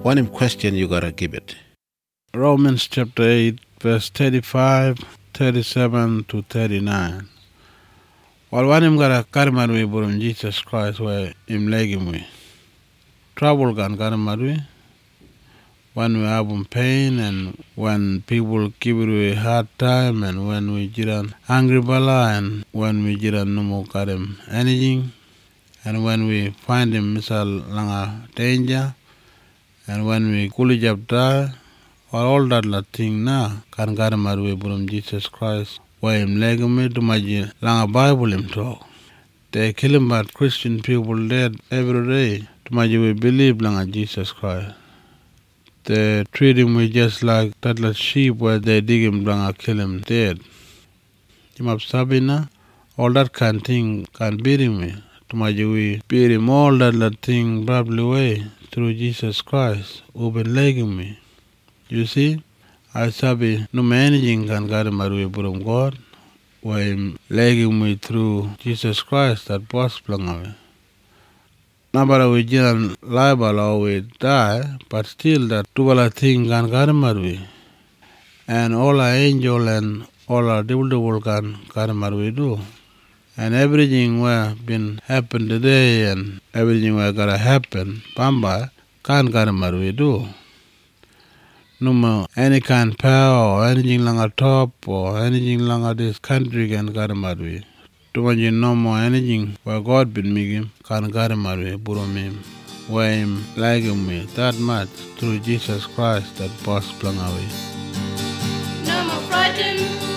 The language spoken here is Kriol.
One him question, you gotta give it. Romans chapter 8, verse 35, 37 to 39. While one him got a karimadwe from Jesus Christ where him legim trouble can karimadwe. When we have pain and when people give you a hard time and when we jiran angry bala and when we jiran no karim anything and when we find him misal langa danger and when we coolidge up die or all that thing na kan karimadwe from Jesus Christ where him legum to maji langa Bible him talk. They kill him but Christian people dead every day to maji we believe langa Jesus Christ. They treat him just like that sheep where they dig him down and kill him dead. Him up Sabina, all that kind of thing can beat him. To my we beat him all that thing probably way through Jesus Christ who been legging me. You see, I sabi no managing can get him away from God, where him legging me through Jesus Christ that was flung away. Nabara we jiran liable or we die, but still that tubala thing can karimarwe. And all our angel and all our devil can karimarwe do. And everything where been happen today and everything where gotta happen, Pamba can karimarwe do. No more any kind of power or anything like a top or anything like this country can karimarwe. To when no more anything where God been making can carry my burum him, where him like me that much through Jesus Christ that boss flung away. No more frightened.